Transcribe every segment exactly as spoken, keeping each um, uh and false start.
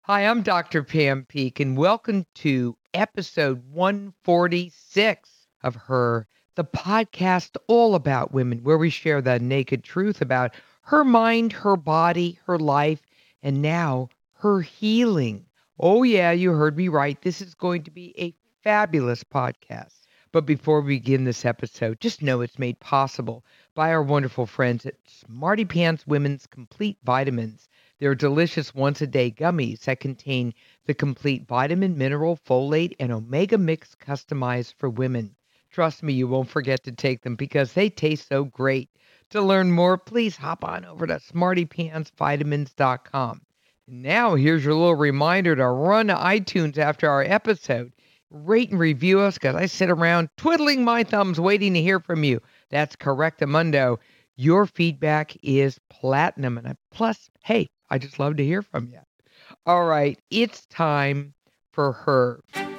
Hi, I'm Doctor Pam Peek, and welcome to episode one forty-six of Her, the podcast all about women, where we share the naked truth about her mind, her body, her life, and now her healing. Oh, yeah, you heard me right. This is going to be a fabulous podcast. But before we begin this episode, just know it's made possible by our wonderful friends at Smarty Pants Women's Complete Vitamins. They're delicious once-a-day gummies that contain the complete vitamin, mineral, folate, and omega mix customized for women. Trust me, you won't forget to take them because they taste so great. To learn more, please hop on over to smarty pants vitamins dot com. Now, here's your little reminder to run to iTunes after our episode. Rate and review us because I sit around twiddling my thumbs waiting to hear from you. That's correctamundo. Your feedback is platinum. And I, plus, hey, I just love to hear from you. All right, it's time for Her.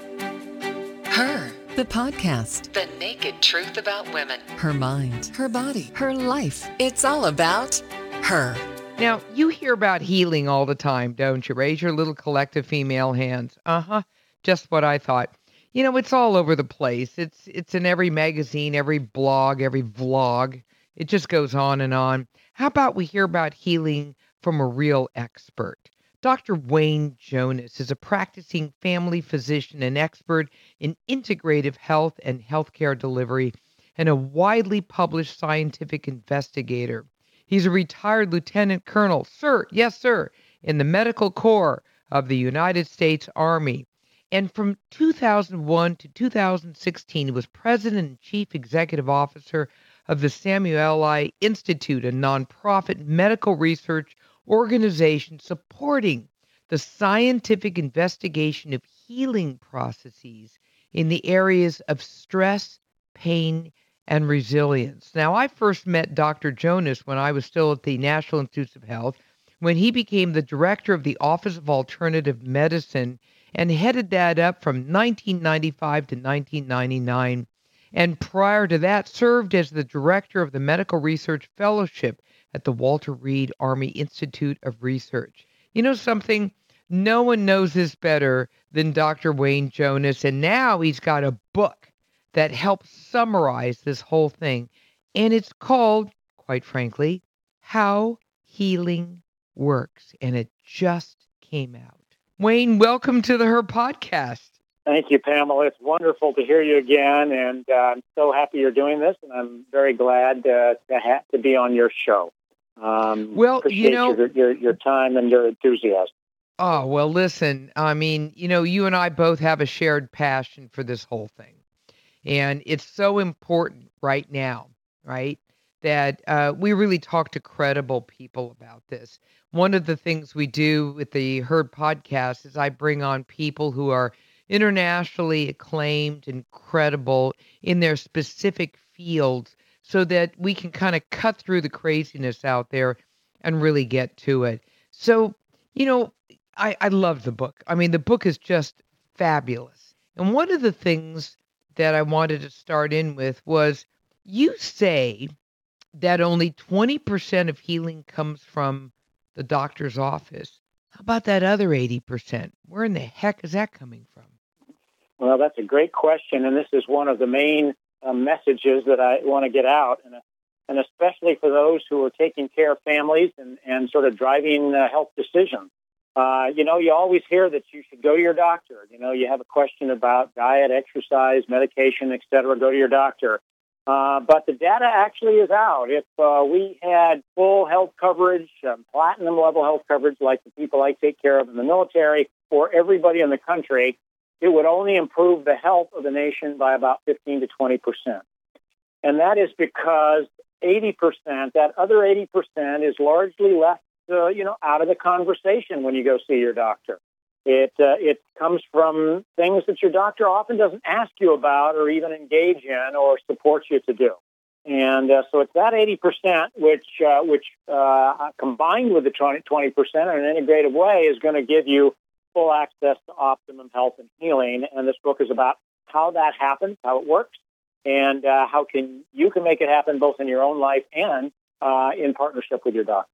Her, the podcast. The naked truth about women. Her mind, her body, her life. It's all about her. Now, you hear about healing all the time, don't you? Raise your little collective female hands. Uh-huh, just what I thought. You know, it's all over the place. It's it's in every magazine, every blog, every vlog. It just goes on and on. How about we hear about healing from a real expert? Doctor Wayne Jonas is a practicing family physician and expert in integrative health and healthcare delivery and a widely published scientific investigator. He's a retired lieutenant colonel, sir, yes, sir, in the Medical Corps of the United States Army. And from two thousand one to two thousand sixteen, he was president and chief executive officer of the Samueli Institute, a nonprofit medical research organization supporting the scientific investigation of healing processes in the areas of stress, pain, and resilience. Now, I first met Doctor Jonas when I was still at the National Institutes of Health, when he became the director of the Office of Alternative Medicine and headed that up from nineteen ninety-five to nineteen ninety-nine. And prior to that, served as the director of the Medical Research Fellowship at the Walter Reed Army Institute of Research. You know something? No one knows this better than Doctor Wayne Jonas, and now he's got a book that helps summarize this whole thing. And it's called, quite frankly, How Healing Works, and it just came out. Wayne, welcome to the Her podcast. Thank you, Pamela. It's wonderful to hear you again, and uh, I'm so happy you're doing this, and I'm very glad uh, to ha- to be on your show. Um, well, appreciate you know, your, your your time and your enthusiasm. Oh, well, listen, I mean, you know, you and I both have a shared passion for this whole thing, and it's so important right now, right, that uh, we really talk to credible people about this. One of the things we do with the Heard podcast is I bring on people who are internationally acclaimed and credible in their specific fields so that we can kind of cut through the craziness out there and really get to it. So, you know, I, I love the book. I mean, the book is just fabulous. And one of the things that I wanted to start in with was you say that only twenty percent of healing comes from the doctor's office. How about that other eighty percent? Where in the heck is that coming from? Well, that's a great question, and this is one of the main uh, messages that I want to get out, and, uh, and especially for those who are taking care of families and, and sort of driving uh, health decisions. Uh, you know, you always hear that you should go to your doctor. You know, you have a question about diet, exercise, medication, et cetera, go to your doctor. Uh, but the data actually is out. If uh, we had full health coverage, um, platinum level health coverage, like the people I take care of in the military, or everybody in the country, it would only improve the health of the nation by about fifteen to twenty percent. And that is because eighty percent, that other eighty percent is largely left, uh, you know, out of the conversation when you go see your doctor. It uh, it comes from things that your doctor often doesn't ask you about or even engage in or support you to do. And uh, so it's that eighty percent which, uh, which uh, combined with the twenty percent in an integrated way is going to give you full access to optimum health and healing. And this book is about how that happens, how it works, and uh, how can you can make it happen both in your own life and uh, in partnership with your doctor.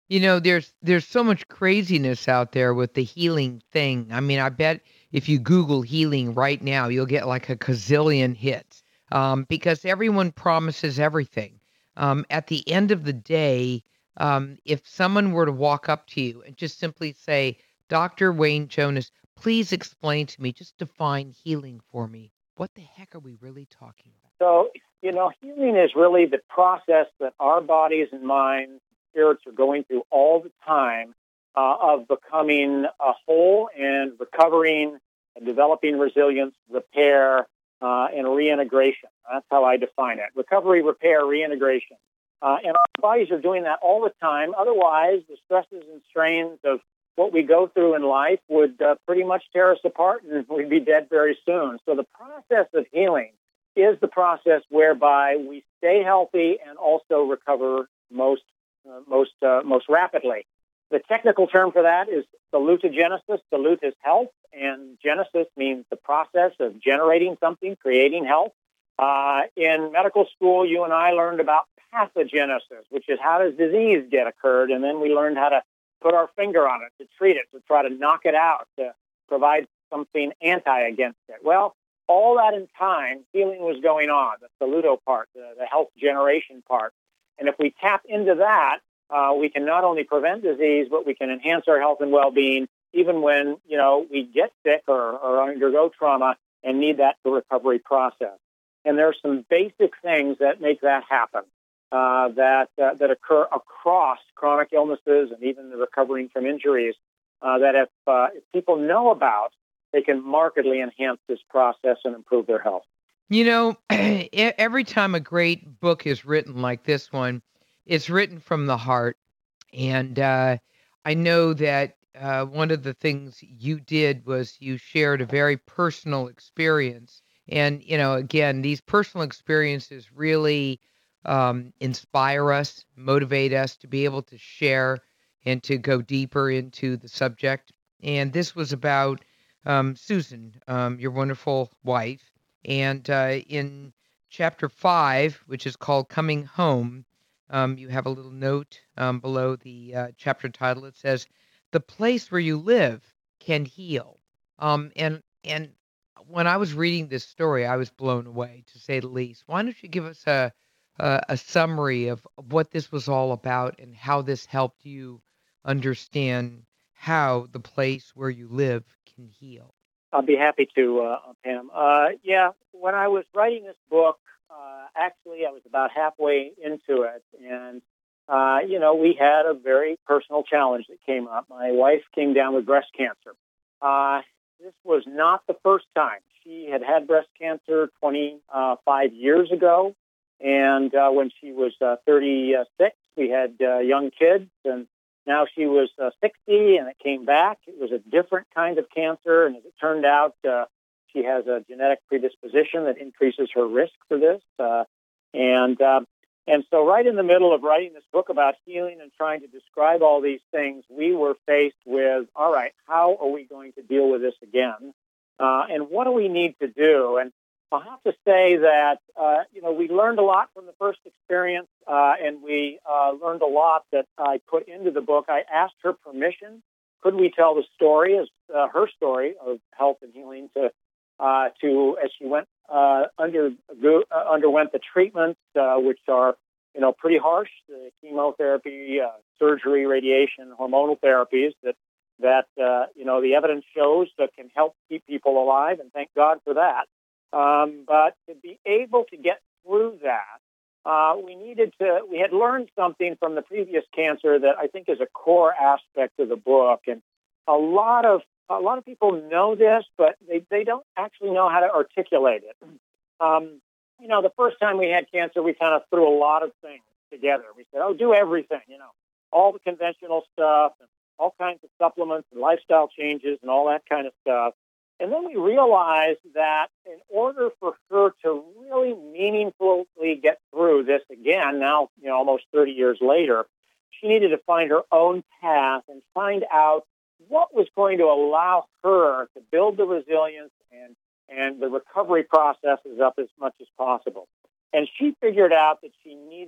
You know, there's there's so much craziness out there with the healing thing. I mean, I bet if you Google healing right now, you'll get like a gazillion hits um, because everyone promises everything. Um, at the end of the day, um, if someone were to walk up to you and just simply say, doctor Wayne Jonas, please explain to me, just define healing for me. What the heck are we really talking about? So, you know, healing is really the process that our bodies and minds, spirits are going through all the time uh, of becoming a whole and recovering and developing resilience, repair, uh, and reintegration. That's how I define it. Recovery, repair, reintegration. Uh, and our bodies are doing that all the time. Otherwise, the stresses and strains of what we go through in life would uh, pretty much tear us apart and we'd be dead very soon. So the process of healing is the process whereby we stay healthy and also recover most uh, most uh, most rapidly. The technical term for that is salutogenesis. Salut is health, and genesis means the process of generating something, creating health. Uh, in medical school, you and I learned about pathogenesis, which is how does disease get occurred, and then we learned how to put our finger on it, to treat it, to try to knock it out, to provide something anti against it. Well, all that in time, healing was going on, the saluto part, the, the health generation part. And if we tap into that, uh, we can not only prevent disease, but we can enhance our health and well-being, even when, you know, we get sick or, or undergo trauma and need that recovery process. And there are some basic things that make that happen. Uh, that uh, that occur across chronic illnesses and even the recovering from injuries uh, that if, uh, if people know about, they can markedly enhance this process and improve their health. You know, every time a great book is written like this one, it's written from the heart. And uh, I know that uh, one of the things you did was you shared a very personal experience. And, you know, again, these personal experiences really um, inspire us, motivate us to be able to share and to go deeper into the subject. And this was about um, Susan, um, your wonderful wife. And uh, in chapter five, which is called Coming Home, um, you have a little note um, below the uh, chapter title. It says, "The place where you live can heal." Um, and and when I was reading this story, I was blown away, to say the least. Why don't you give us a a, a summary of what this was all about and how this helped you understand how the place where you live can heal? I'll be happy to, uh, Pam. Uh, yeah, when I was writing this book, uh, actually, I was about halfway into it. And, uh, you know, we had a very personal challenge that came up. My wife came down with breast cancer. Uh, this was not the first time. She had had breast cancer twenty-five years ago. And uh, when she was uh, thirty-six, we had uh, young kids. And now she was uh, sixty, and it came back. It was a different kind of cancer, and as it turned out, uh, she has a genetic predisposition that increases her risk for this. Uh, and uh, and so right in the middle of writing this book about healing and trying to describe all these things, we were faced with, all right, how are we going to deal with this again? Uh, and what do we need to do? And I'll have to say that, uh, you know, we learned a lot from the first experience, uh, and we uh, learned a lot that I put into the book. I asked her permission. Could we tell the story, as uh, her story of health and healing, to, uh, to as she went uh, under uh, underwent the treatments, uh, which are, you know, pretty harsh, the chemotherapy, uh, surgery, radiation, hormonal therapies that that uh, you know the evidence shows that can help keep people alive, and thank God for that. Um, but to be able to get through that, uh, we needed to, we had learned something from the previous cancer that I think is a core aspect of the book. And a lot of, a lot of people know this, but they, they don't actually know how to articulate it. Um, you know, the first time we had cancer, we kind of threw a lot of things together. We said, oh, do everything, you know, all the conventional stuff and all kinds of supplements and lifestyle changes and all that kind of stuff. And then we realized that in order for her to really meaningfully get through this again, now, you know, almost thirty years later, she needed to find her own path and find out what was going to allow her to build the resilience and, and the recovery processes up as much as possible. And she figured out that she needed a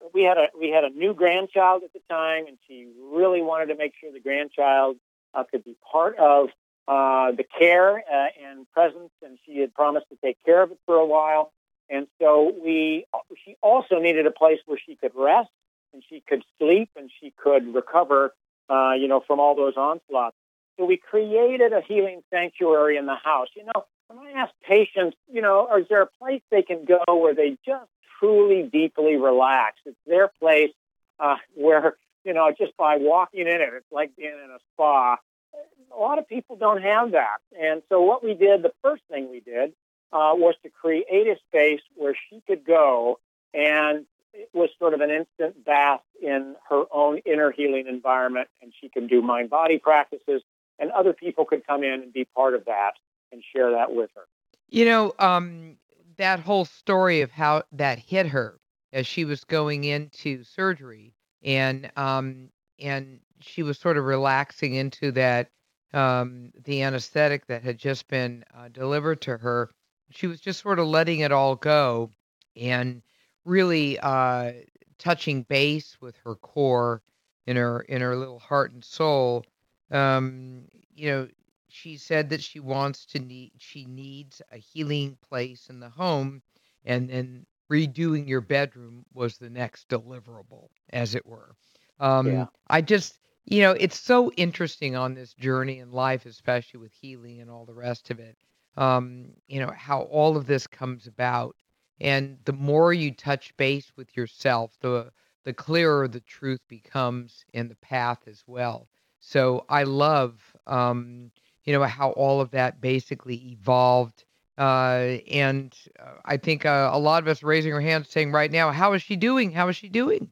we had a we had a new grandchild at the time, and she really wanted to make sure the grandchild uh, could be part of uh, the care uh, and presence, and she had promised to take care of it for a while. And so we, she also needed a place where she could rest and she could sleep and she could recover, uh, you know, from all those onslaughts. So we created a healing sanctuary in the house. You know, when I ask patients, you know, is there a place they can go where they just truly, deeply relax? It's their place uh, where, you know, just by walking in it, it's like being in a spa. A lot of people don't have that. And so what we did, the first thing we did, Uh, was to create a space where she could go, and it was sort of an instant bath in her own inner healing environment, and she could do mind-body practices, and other people could come in and be part of that and share that with her. You know, um, that whole story of how that hit her as she was going into surgery, and um, and she was sort of relaxing into that um, the anesthetic that had just been uh, delivered to her. She was just sort of letting it all go and really uh, touching base with her core in her in her little heart and soul. Um, you know, she said that she wants to need she needs a healing place in the home, and then redoing your bedroom was the next deliverable, as it were. Yeah. Um, I just, you know, it's so interesting on this journey in life, especially with healing and all the rest of it. Um, you know, how all of this comes about. And the more you touch base with yourself, the the clearer the truth becomes in the path as well. So I love, um, you know, how all of that basically evolved. Uh, and uh, I think uh, a lot of us raising our hands saying right now, how is she doing? How is she doing?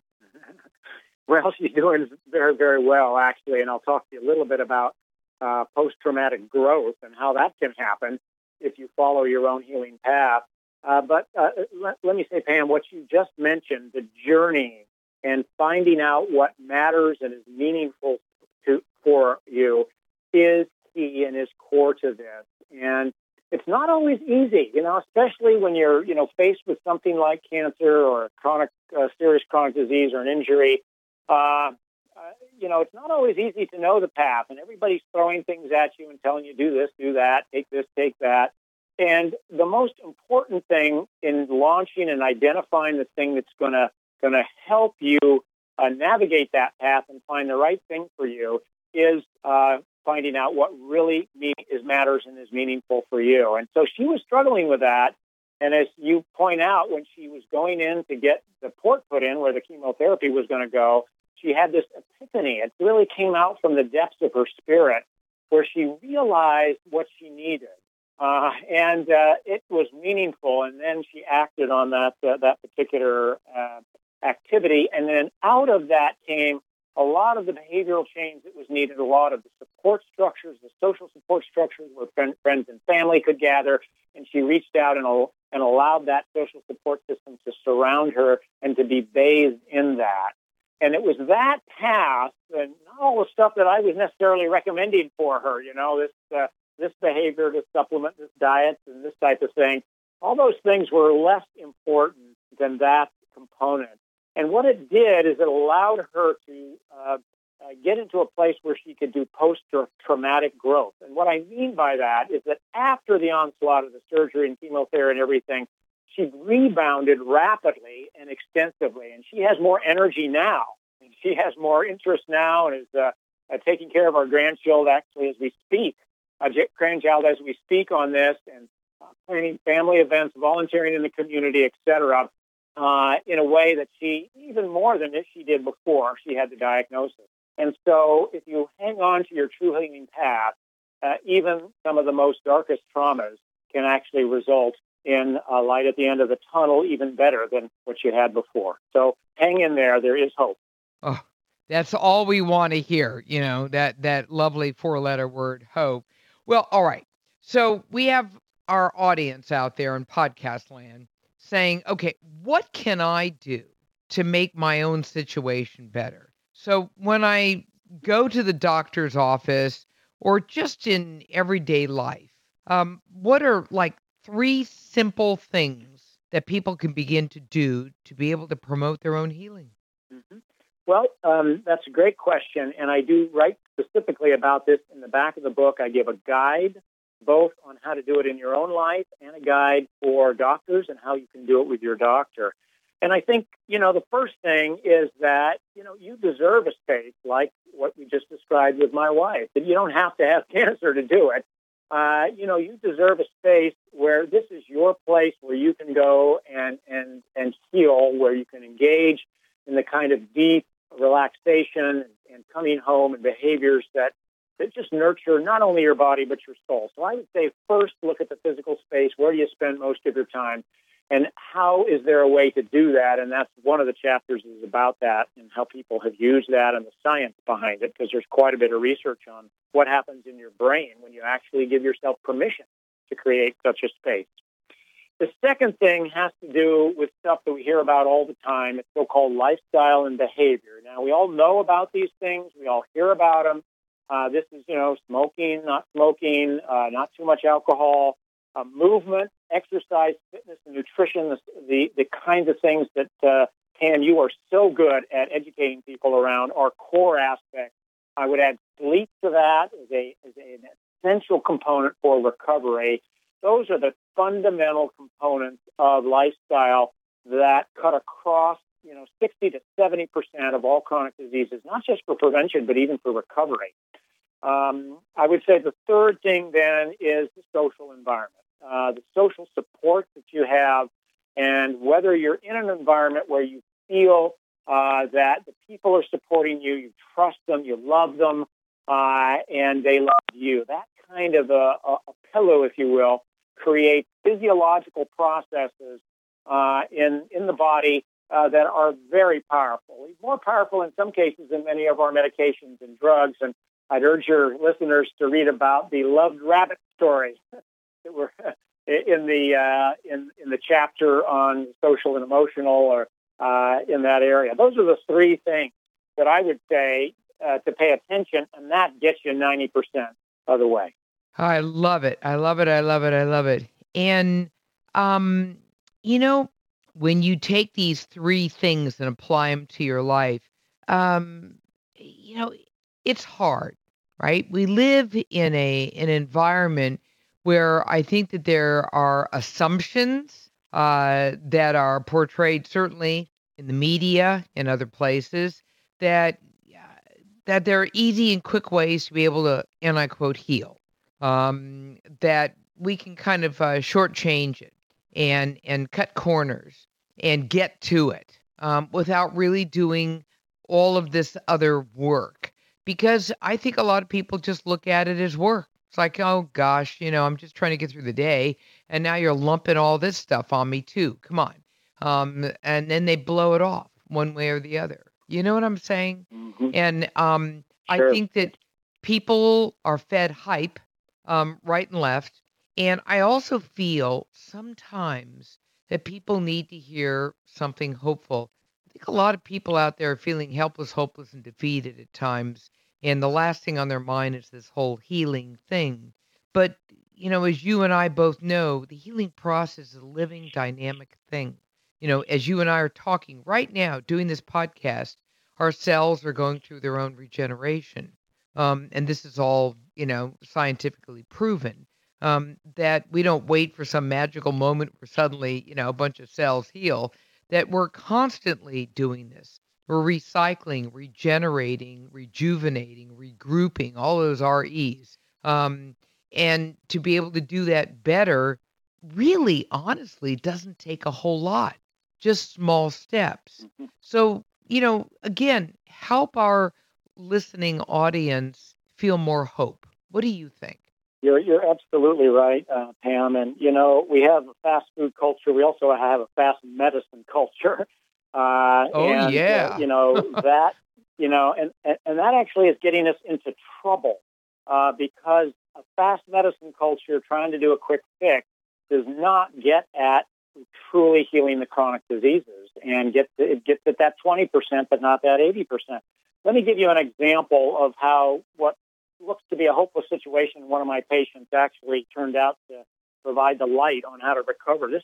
Well, she's doing very, very well, actually, and I'll talk to you a little bit about uh, post-traumatic growth and how that can happen if you follow your own healing path. Uh, but uh, let, let me say, Pam, what you just mentioned, the journey and finding out what matters and is meaningful to for you is key and is core to this. And it's not always easy, you know, especially when you're, you know, faced with something like cancer or a chronic, uh, serious chronic disease or an injury. Uh, uh, you know, it's not always easy to know the path, and everybody's throwing things at you and telling you, do this, do that, take this, take that. And the most important thing in launching and identifying the thing that's going to going to help you uh, navigate that path and find the right thing for you is uh, finding out what really mean, is matters and is meaningful for you. And so she was struggling with that. And as you point out, when she was going in to get the port put in where the chemotherapy was going to go, she had this epiphany. It really came out from the depths of her spirit where she realized what she needed. Uh, and uh, it was meaningful. And then she acted on that uh, that particular uh, activity. And then out of that came a lot of the behavioral change that was needed, a lot of the support structures, the social support structures where friend, friends and family could gather. And she reached out and, and allowed that social support system to surround her and to be bathed in that. And it was that path, and not all the stuff that I was necessarily recommending for her, you know, this uh, this behavior, this supplement, this diet, and this type of thing. All those things were less important than that component. And what it did is it allowed her to uh, uh, get into a place where she could do post-traumatic growth. And what I mean by that is that after the onslaught of the surgery and chemotherapy and everything, she rebounded rapidly and extensively, and she has more energy now. And she has more interest now and is uh, uh, taking care of our grandchild actually as we speak, uh, grandchild as we speak on this, and uh, planning family events, volunteering in the community, et cetera, uh, in a way that she, even more than she did before she had the diagnosis. And so if you hang on to your true healing path, uh, even some of the most darkest traumas can actually result in a light at the end of the tunnel, even better than what you had before. So hang in there. There is hope. Oh, that's all we want to hear, you know, that that lovely four-letter word, hope. Well, all right. So we have our audience out there in podcast land saying, okay, what can I do to make my own situation better? So when I go to the doctor's office or just in everyday life, um, what are like three simple things that people can begin to do to be able to promote their own healing? Mm-hmm. Well, um, that's a great question, and I do write specifically about this in the back of the book. I give a guide both on how to do it in your own life and a guide for doctors and how you can do it with your doctor. And I think, you know, the first thing is that, you know, you deserve a space like what we just described with my wife, that you don't have to have cancer to do it. Uh, you know, you deserve a space where this is your place where you can go and, and, and heal, where you can engage in the kind of deep relaxation and, and coming home and behaviors that, that just nurture not only your body, but your soul. So I would say first look at the physical space. Where do you spend most of your time? And how is there a way to do that? And that's one of the chapters is about that and how people have used that and the science behind it, because there's quite a bit of research on what happens in your brain when you actually give yourself permission to create such a space. The second thing has to do with stuff that we hear about all the time. It's so-called lifestyle and behavior. Now, we all know about these things. We all hear about them. Uh, this is, you know, smoking, not smoking, uh, not too much alcohol, uh, movement, exercise, fitness, and nutrition, the, the, the kinds of things that, uh, Pam, you are so good at educating people around are core aspects. I would add sleep to that as, a, as an essential component for recovery. Those are the fundamental components of lifestyle that cut across, you know, sixty to seventy percent of all chronic diseases, not just for prevention, but even for recovery. Um, I would say the third thing then is the social environment, uh, the social support that you have, and whether you're in an environment where you feel uh, that the people are supporting you, you trust them, you love them, uh, and they love you. That kind of a, a, a pillow, if you will, creates physiological processes uh, in, in the body uh, that are very powerful, more powerful in some cases than many of our medications and drugs. And I'd urge your listeners to read about the loved rabbit story that were in the uh, in in the chapter on social and emotional, or uh, in that area. Those are the three things that I would say uh, to pay attention, and that gets you ninety percent of the way. I love it. I love it. I love it. I love it. And, um, you know, when you take these three things and apply them to your life, um, you know, it's hard, right? We live in a an environment where I think that there are assumptions uh, that are portrayed, certainly in the media and other places, that that there are easy and quick ways to be able to, and I quote, heal. Um, that we can kind of uh, shortchange it and and cut corners and get to it um, without really doing all of this other work. Because I think a lot of people just look at it as work. It's like, oh gosh, you know, I'm just trying to get through the day, and now you're lumping all this stuff on me too. Come on, um, and then they blow it off one way or the other. You know what I'm saying? Mm-hmm. And um, Sure. I think that people are fed hype um, right and left. And I also feel sometimes that people need to hear something hopeful. I think a lot of people out there are feeling helpless, hopeless, and defeated at times. And the last thing on their mind is this whole healing thing. But, you know, as you and I both know, the healing process is a living, dynamic thing. You know, as you and I are talking right now, doing this podcast, our cells are going through their own regeneration. Um, and this is all, you know, scientifically proven, um, that we don't wait for some magical moment where suddenly, you know, a bunch of cells heal, that we're constantly doing this. We're recycling, regenerating, rejuvenating, regrouping, all those R Es. Um, and to be able to do that better, really, honestly, doesn't take a whole lot, just small steps. Mm-hmm. So, you know, again, help our listening audience feel more hope. What do you think? You're you're absolutely right, uh, Pam. And you know, we have a fast food culture. We also have a fast medicine culture. Uh, oh and, yeah, uh, you know that you know, and, and and that actually is getting us into trouble uh, because a fast medicine culture trying to do a quick fix does not get at truly healing the chronic diseases, and get to, it gets at that twenty percent, but not that eighty percent. Let me give you an example of how what looks to be a hopeless situation in one of my patients actually turned out to provide the light on how to recover. This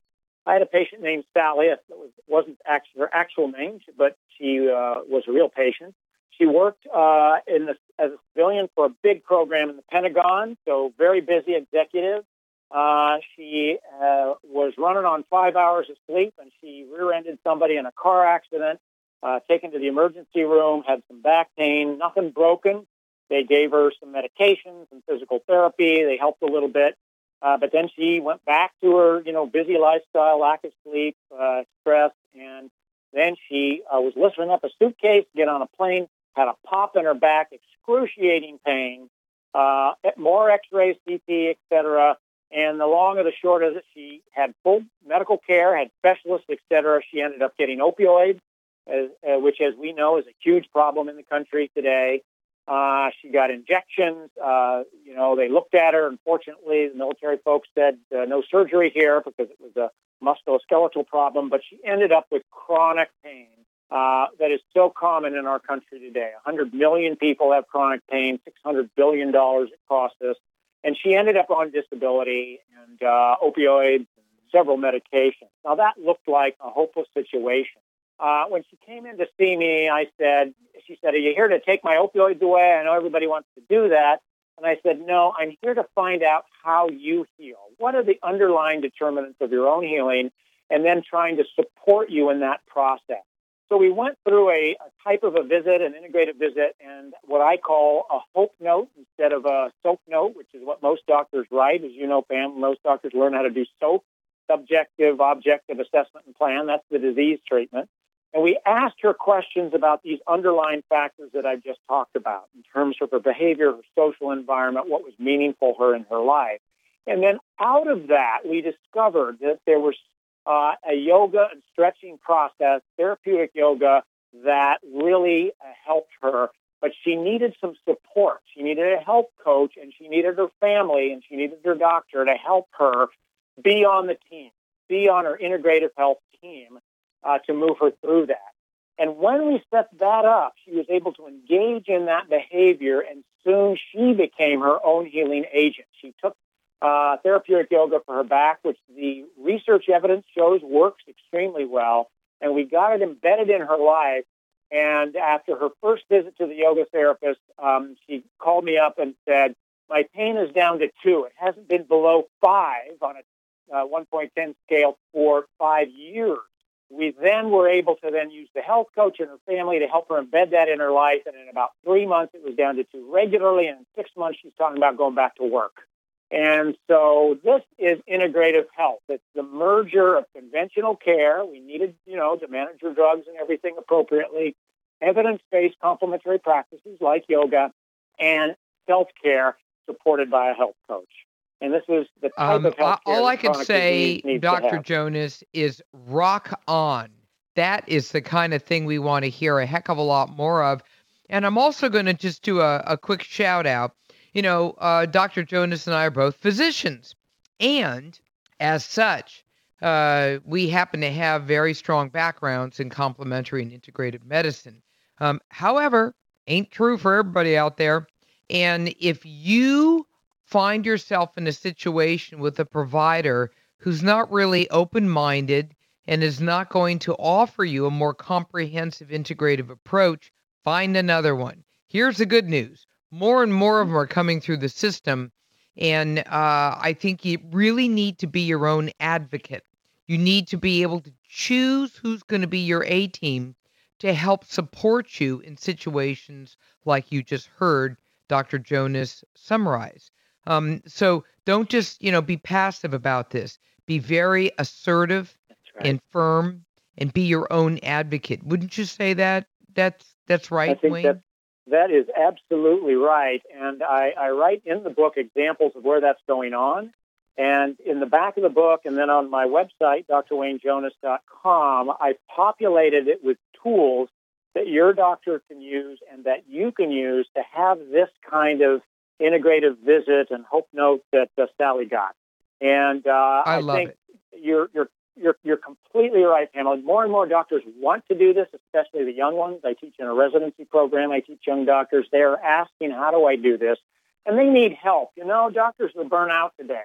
I had a patient named Sally. It was, wasn't actually her actual name, but she uh, was a real patient. She worked uh, in the, as a civilian for a big program in the Pentagon, so very busy executive. Uh, she uh, was running on five hours of sleep, and she rear-ended somebody in a car accident, uh, taken to the emergency room, had some back pain, nothing broken. They gave her some medications and physical therapy. They helped a little bit. Uh, but then she went back to her, you know, busy lifestyle, lack of sleep, uh, stress, and then she uh, was lifting up a suitcase, get on a plane, had a pop in her back, excruciating pain, uh, more X-rays, C T, et cetera. And the long or the short of it, she had full medical care, had specialists, et cetera. She ended up getting opioids, as, uh, which, as we know, is a huge problem in the country today. Uh, she got injections. Uh, you know, they looked at her. Unfortunately, the military folks said uh, no surgery here because it was a musculoskeletal problem. But she ended up with chronic pain uh, that is so common in our country today. one hundred million people have chronic pain. six hundred billion dollars it cost us. And she ended up on disability and uh, opioids and several medications. Now, that looked like a hopeless situation. Uh, when she came in to see me, I said, she said, are you here to take my opioids away? I know everybody wants to do that. And I said, no, I'm here to find out how you heal. What are the underlying determinants of your own healing? And then trying to support you in that process. So we went through a, a type of a visit, an integrative visit, and what I call a hope note instead of a SOAP note, which is what most doctors write. As you know, Pam, most doctors learn how to do SOAP, subjective, objective assessment and plan. That's the disease treatment. And we asked her questions about these underlying factors that I just talked about in terms of her behavior, her social environment, what was meaningful to her in her life. And then out of that, we discovered that there was uh, a yoga and stretching process, therapeutic yoga, that really uh, helped her. But she needed some support. She needed a health coach, and she needed her family, and she needed her doctor to help her be on the team, be on her integrative health team. Uh, to move her through that. And when we set that up, she was able to engage in that behavior, and soon she became her own healing agent. She took uh, therapeutic yoga for her back, which the research evidence shows works extremely well, and we got it embedded in her life. And after her first visit to the yoga therapist, um, she called me up and said, my pain is down to two. It hasn't been below five on a uh, one point one zero scale for five years. We then were able to then use the health coach and her family to help her embed that in her life. And in about three months, it was down to two regularly. And in six months, she's talking about going back to work. And so this is integrative health. It's the merger of conventional care. We needed, you know, to manage your drugs and everything appropriately, evidence-based complementary practices like yoga, and self-care supported by a health coach. And this is the type Um, of health care all I that can chronic say, disease needs to Doctor have. Jonas, is rock on. That is the kind of thing we want to hear a heck of a lot more of. And I'm also going to just do a, a quick shout out. You know, uh, Doctor Jonas and I are both physicians. And as such, uh, we happen to have very strong backgrounds in complementary and integrative medicine. Um, however, ain't true for everybody out there. And if you find yourself in a situation with a provider who's not really open-minded and is not going to offer you a more comprehensive integrative approach, find another one. Here's the good news. More and more of them are coming through the system, and uh, I think you really need to be your own advocate. You need to be able to choose who's going to be your A-team to help support you in situations like you just heard Doctor Jonas summarize. Um, so don't just, you know, be passive about this. Be very assertive Right. and firm, and be your own advocate. Wouldn't you say that? That's that's right, I think Wayne? that that is absolutely right. And I, I write in the book examples of where that's going on. And in the back of the book, and then on my website, D R wayne jonas dot com, I populated it with tools that your doctor can use and that you can use to have this kind of integrative visit and hope note that uh, Sally got. And uh, I I love think it. you're you're you're you're completely right, Pamela. More and more doctors want to do this, especially the young ones. I teach in a residency program. I teach young doctors. They're asking, how do I do this? And they need help. You know, doctors are burnt out today.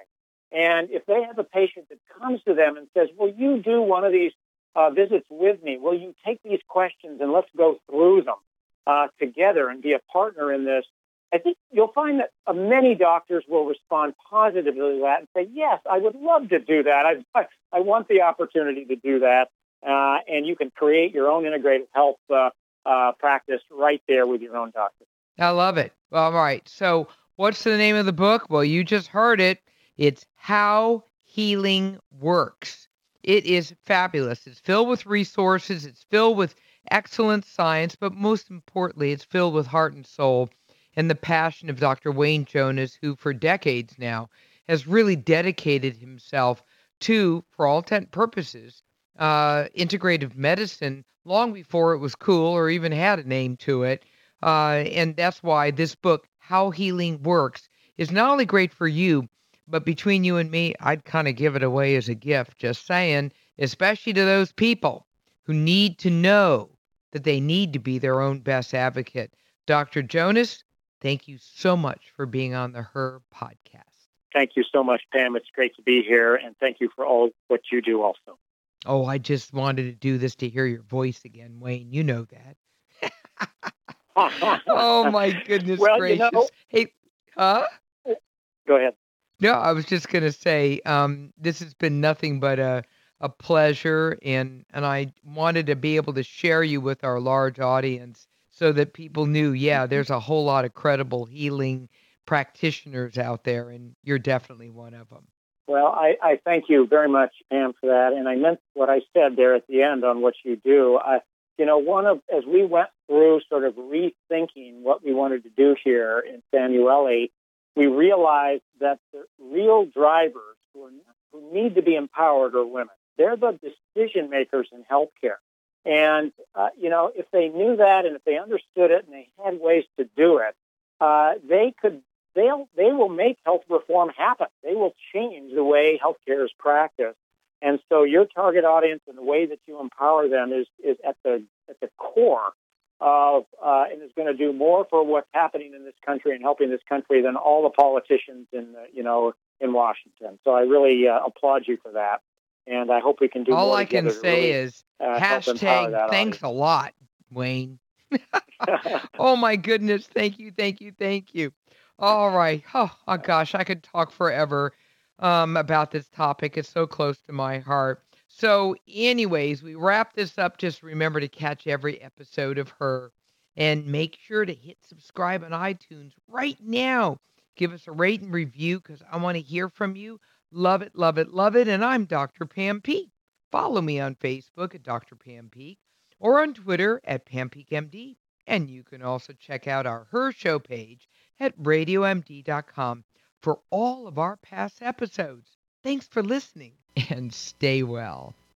And if they have a patient that comes to them and says, will you do one of these uh, visits with me? Will you take these questions and let's go through them uh, together and be a partner in this? I think you'll find that uh, many doctors will respond positively to that and say, yes, I would love to do that. I, I, I want the opportunity to do that. Uh, and you can create your own integrative health uh, uh, practice right there with your own doctor. I love it. All right. So what's the name of the book? Well, you just heard it. It's How Healing Works. It is fabulous. It's filled with resources. It's filled with excellent science, but most importantly, it's filled with heart and soul and the passion of Doctor Wayne Jonas, who for decades now has really dedicated himself to, for all intent and purposes, uh, integrative medicine long before it was cool or even had a name to it. Uh, and that's why this book, How Healing Works, is not only great for you, but between you and me, I'd kind of give it away as a gift, just saying, especially to those people who need to know that they need to be their own best advocate. Doctor Jonas, thank you so much for being on the Her podcast. Thank you so much, Pam. It's great to be here, and thank you for all what you do also. Oh, I just wanted to do this to hear your voice again, Wayne. You know that. Oh, my goodness well, gracious. You know, hey, huh? Go ahead. No, I was just going to say, um, this has been nothing but a, a pleasure, and, and I wanted to be able to share you with our large audience so that people knew, yeah, there's a whole lot of credible healing practitioners out there, and you're definitely one of them. Well, I, I thank you very much, Pam, for that, and I meant what I said there at the end on what you do. I, you know, one of, as we went through sort of rethinking what we wanted to do here in Samuele, we realized that the real drivers who, are, who need to be empowered are women. They're the decision makers in healthcare. And, uh, you know, if they knew that and if they understood it and they had ways to do it, uh, they could, they'll, they will make health reform happen. They will change the way healthcare is practiced. And so your target audience and the way that you empower them is, is at the, at the core of, uh, and is going to do more for what's happening in this country and helping this country than all the politicians in, uh, you know, in Washington. So I really uh, applaud you for that. And I hope we can do all more I can say really, is uh, hashtag thanks audience. A lot, Wayne. Oh, my goodness. Thank you, thank you, thank you. All right. Oh, oh gosh, I could talk forever um, about this topic. It's so close to my heart. So anyways, we wrap this up. Just remember to catch every episode of Her and make sure to hit subscribe on iTunes right now. Give us a rate and review because I want to hear from you. Love it, love it, love it. And I'm Doctor Pam Peek. Follow me on Facebook at Doctor Pam Peek or on Twitter at Pam Peek M D. And you can also check out our Her Show page at radio m d dot com for all of our past episodes. Thanks for listening and stay well.